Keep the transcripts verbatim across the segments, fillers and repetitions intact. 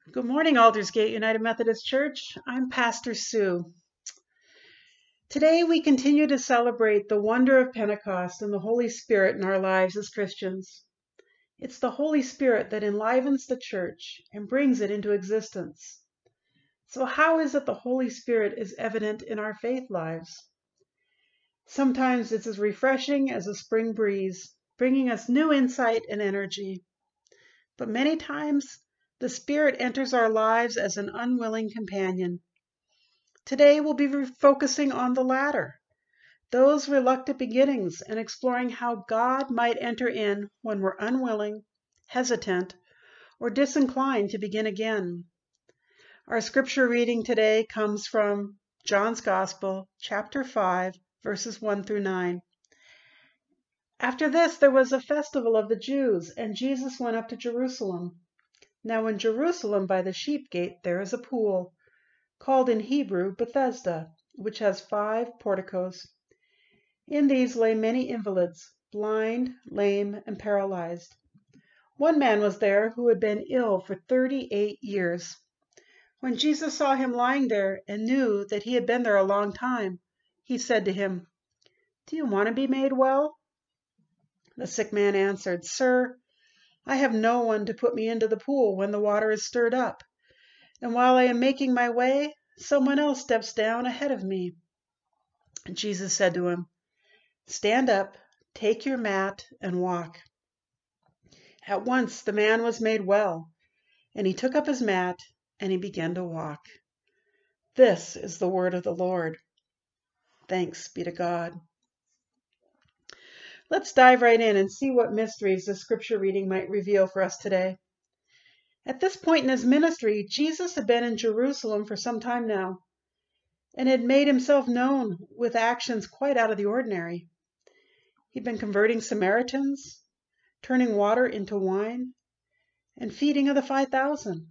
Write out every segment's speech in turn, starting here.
Good morning, Aldersgate United Methodist Church. I'm Pastor Sue. Today we continue to celebrate the wonder of Pentecost and the Holy Spirit in our lives as Christians. It's the Holy Spirit that enlivens the church and brings it into existence. So how is it the Holy Spirit is evident in our faith lives? Sometimes it's as refreshing as a spring breeze, bringing us new insight and energy. But many times, the Spirit enters our lives as an unwilling companion. Today we'll be focusing on the latter, those reluctant beginnings, and exploring how God might enter in when we're unwilling, hesitant, or disinclined to begin again. Our scripture reading today comes from John's Gospel, chapter five, verses one through nine. After this there was a festival of the Jews, and Jesus went up to Jerusalem. Now in Jerusalem by the sheep gate there is a pool, called in Hebrew Bethesda, which has five porticos. In these lay many invalids, blind, lame, and paralyzed. One man was there who had been ill for thirty-eight years. When Jesus saw him lying there and knew that he had been there a long time, he said to him, "Do you want to be made well?" The sick man answered, "Sir, I have no one to put me into the pool when the water is stirred up, and while I am making my way, someone else steps down ahead of me." Jesus said to him, "Stand up, take your mat, and walk." At once the man was made well, and he took up his mat, and he began to walk. This is the word of the Lord. Thanks be to God. Let's dive right in and see what mysteries the scripture reading might reveal for us today. At this point in his ministry, Jesus had been in Jerusalem for some time now, and had made himself known with actions quite out of the ordinary. He'd been converting Samaritans, turning water into wine, and feeding of the five thousand.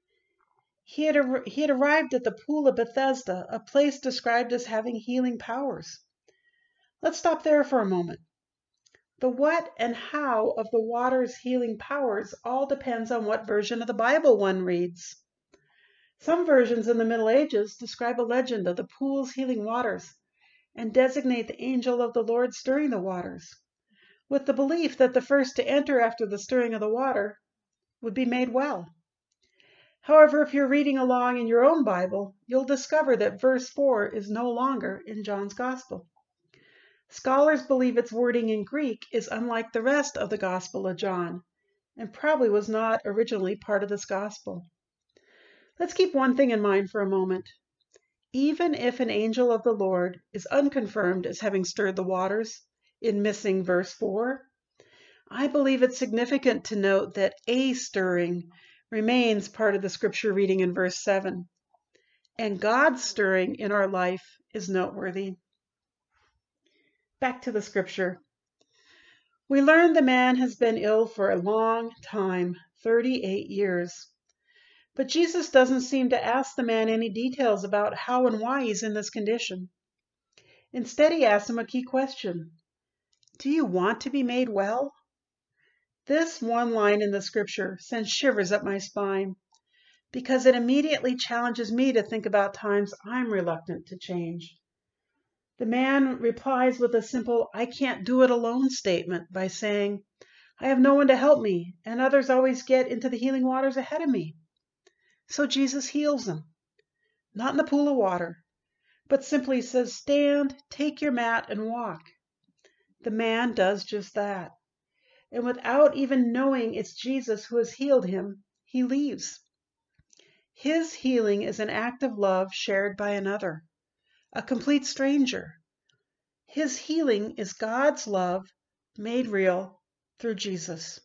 He had, ar- he had arrived at the pool of Bethesda, a place described as having healing powers. Let's stop there for a moment. The what and how of the water's healing powers all depends on what version of the Bible one reads. Some versions in the Middle Ages describe a legend of the pool's healing waters and designate the angel of the Lord stirring the waters, with the belief that the first to enter after the stirring of the water would be made well. However, if you're reading along in your own Bible, you'll discover that verse four is no longer in John's Gospel. Scholars believe its wording in Greek is unlike the rest of the Gospel of John, and probably was not originally part of this Gospel. Let's keep one thing in mind for a moment. Even if an angel of the Lord is unconfirmed as having stirred the waters in missing verse four, I believe it's significant to note that a stirring remains part of the scripture reading in verse seven, and God's stirring in our life is noteworthy. Back to the scripture. We learn the man has been ill for a long time, thirty-eight years. But Jesus doesn't seem to ask the man any details about how and why he's in this condition. Instead, he asks him a key question. Do you want to be made well? This one line in the scripture sends shivers up my spine because it immediately challenges me to think about times I'm reluctant to change. The man replies with a simple, "I can't do it alone" statement by saying, "I have no one to help me, and others always get into the healing waters ahead of me." So Jesus heals him, not in the pool of water, but simply says, "Stand, take your mat, and walk." The man does just that. And without even knowing it's Jesus who has healed him, he leaves. His healing is an act of love shared by another, a complete stranger. His healing is God's love made real through Jesus.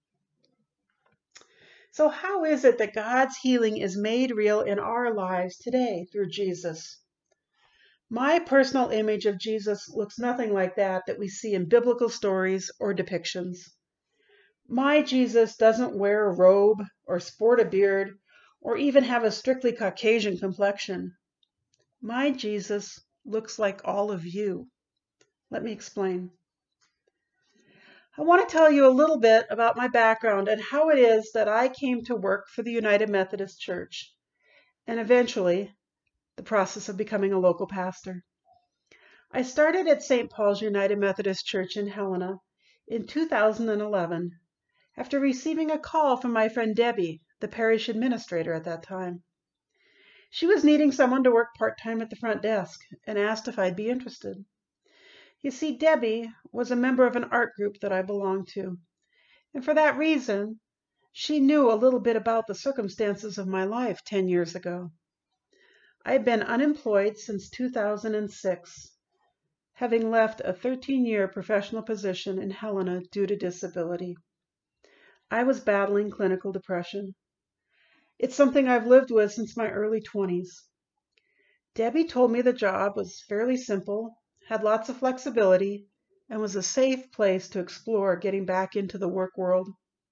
So how is it that God's healing is made real in our lives today through Jesus? My personal image of Jesus looks nothing like that that we see in biblical stories or depictions. My Jesus doesn't wear a robe or sport a beard or even have a strictly Caucasian complexion. My Jesus looks like all of you. Let me explain. I want to tell you a little bit about my background and how it is that I came to work for the United Methodist Church, and eventually the process of becoming a local pastor. I started at Saint Paul's United Methodist Church in Helena in two thousand eleven after receiving a call from my friend Debbie, the parish administrator at that time. She was needing someone to work part-time at the front desk and asked if I'd be interested. You see, Debbie was a member of an art group that I belonged to, and for that reason, she knew a little bit about the circumstances of my life ten years ago. I had been unemployed since two thousand six, having left a thirteen-year professional position in Helena due to disability. I was battling clinical depression. It's something I've lived with since my early twenties. Debbie told me the job was fairly simple, had lots of flexibility, and was a safe place to explore getting back into the work world.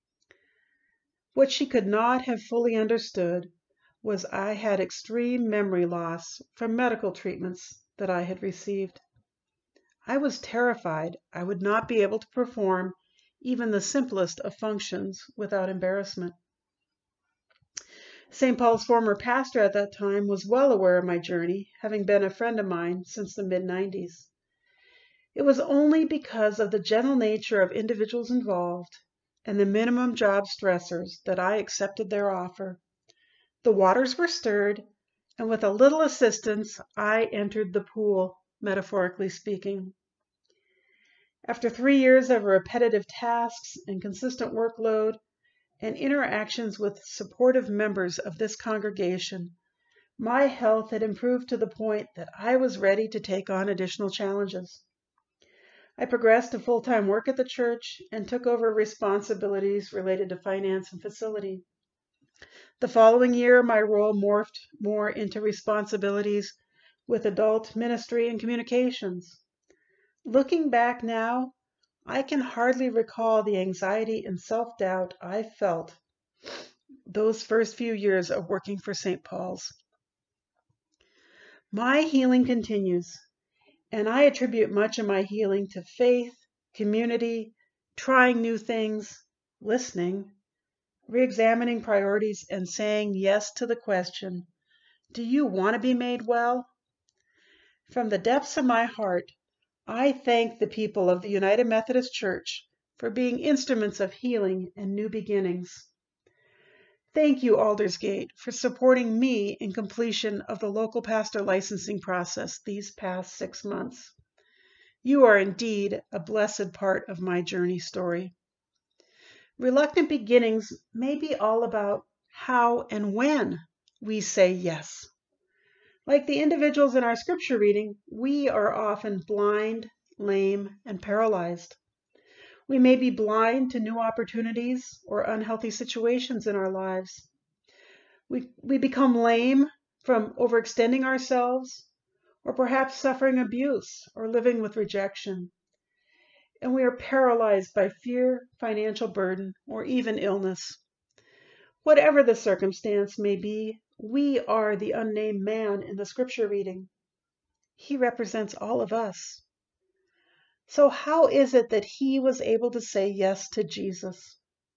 What she could not have fully understood was I had extreme memory loss from medical treatments that I had received. I was terrified I would not be able to perform even the simplest of functions without embarrassment. Saint Paul's former pastor at that time was well aware of my journey, having been a friend of mine since the mid nineties. It was only because of the gentle nature of individuals involved and the minimum job stressors that I accepted their offer. The waters were stirred, and with a little assistance, I entered the pool, metaphorically speaking. After three years of repetitive tasks and consistent workload and interactions with supportive members of this congregation, my health had improved to the point that I was ready to take on additional challenges. I progressed to full-time work at the church and took over responsibilities related to finance and facility. The following year, my role morphed more into responsibilities with adult ministry and communications. Looking back now, I can hardly recall the anxiety and self-doubt I felt those first few years of working for Saint Paul's. My healing continues, and I attribute much of my healing to faith, community, trying new things, listening, re-examining priorities, and saying yes to the question, do you want to be made well? From the depths of my heart, I thank the people of the United Methodist Church for being instruments of healing and new beginnings. Thank you, Aldersgate, for supporting me in completion of the local pastor licensing process these past six months. You are indeed a blessed part of my journey story. Reluctant beginnings may be all about how and when we say yes. Like the individuals in our scripture reading, we are often blind, lame, and paralyzed. We may be blind to new opportunities or unhealthy situations in our lives. We, we become lame from overextending ourselves, or perhaps suffering abuse or living with rejection. And we are paralyzed by fear, financial burden, or even illness. Whatever the circumstance may be, we are the unnamed man in the scripture reading. He represents all of us. So how is it that he was able to say yes to Jesus?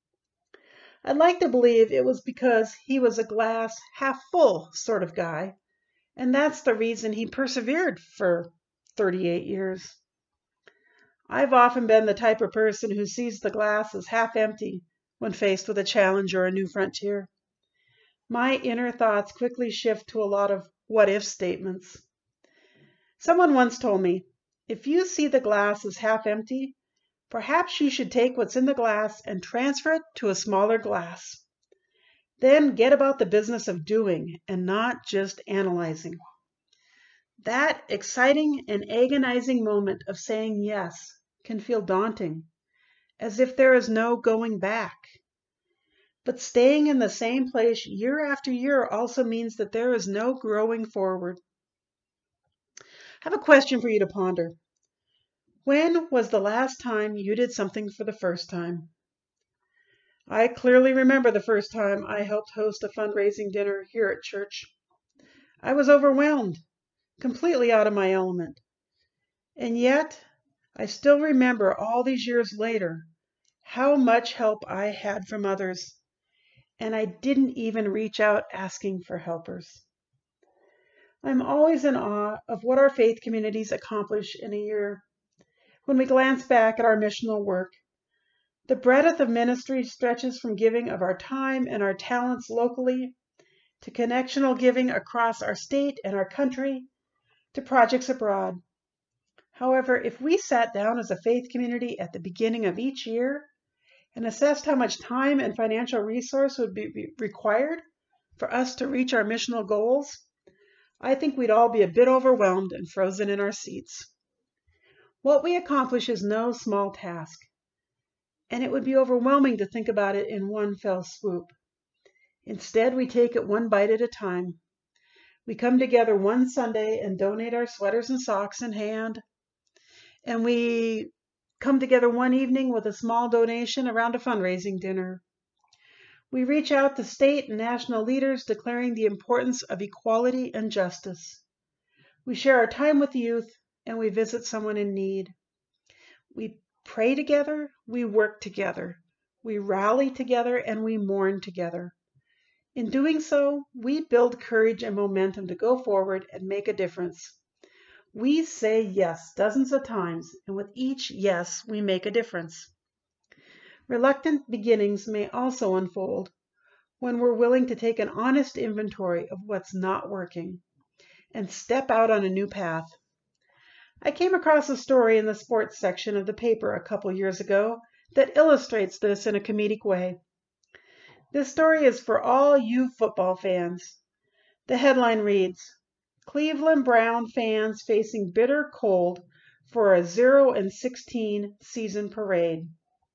I'd like to believe it was because he was a glass half full sort of guy, and that's the reason he persevered for thirty-eight years. I've often been the type of person who sees the glass as half empty when faced with a challenge or a new frontier. My inner thoughts quickly shift to a lot of what-if statements. Someone once told me, if you see the glass as half empty, perhaps you should take what's in the glass and transfer it to a smaller glass. Then get about the business of doing and not just analyzing. That exciting and agonizing moment of saying yes can feel daunting, as if there is no going back. But staying in the same place year after year also means that there is no growing forward. I have a question for you to ponder. When was the last time you did something for the first time? I clearly remember the first time I helped host a fundraising dinner here at church. I was overwhelmed, completely out of my element. And yet, I still remember all these years later how much help I had from others, and I didn't even reach out asking for helpers. I'm always in awe of what our faith communities accomplish in a year. When we glance back at our missional work, the breadth of ministry stretches from giving of our time and our talents locally, to connectional giving across our state and our country, to projects abroad. However, if we sat down as a faith community at the beginning of each year and assessed how much time and financial resource would be required for us to reach our missional goals, I think we'd all be a bit overwhelmed and frozen in our seats. What we accomplish is no small task, and it would be overwhelming to think about it in one fell swoop. Instead, we take it one bite at a time. We come together one Sunday and donate our sweaters and socks in hand, and we come together one evening with a small donation around a fundraising dinner. We reach out to state and national leaders declaring the importance of equality and justice. We share our time with the youth, and we visit someone in need. We pray together, we work together, we rally together, and we mourn together. In doing so, we build courage and momentum to go forward and make a difference. We say yes dozens of times, and with each yes, we make a difference. Reluctant beginnings may also unfold when we're willing to take an honest inventory of what's not working and step out on a new path. I came across a story in the sports section of the paper a couple years ago that illustrates this in a comedic way. This story is for all you football fans. The headline reads, Cleveland Brown fans facing bitter cold for a zero and sixteen season parade.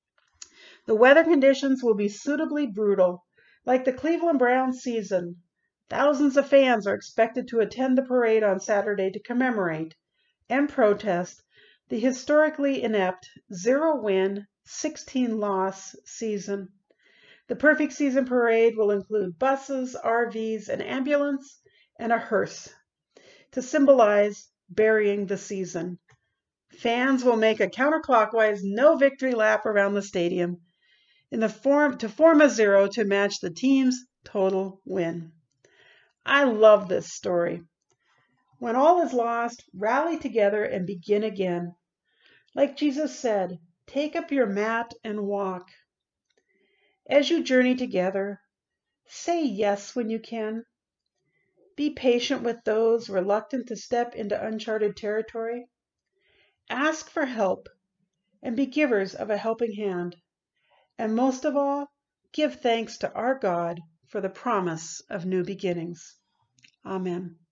The weather conditions will be suitably brutal. Like the Cleveland Browns season, thousands of fans are expected to attend the parade on Saturday to commemorate and protest the historically inept zero-win, sixteen-loss season. The Perfect Season Parade will include buses, R Vs, an ambulance, and a hearse to symbolize burying the season. Fans will make a counterclockwise no victory lap around the stadium in the form to form a zero to match the team's total win. I love this story. When all is lost, rally together and begin again. Like Jesus said, take up your mat and walk. As you journey together, say yes when you can. Be patient with those reluctant to step into uncharted territory. Ask for help and be givers of a helping hand. And most of all, give thanks to our God for the promise of new beginnings. Amen.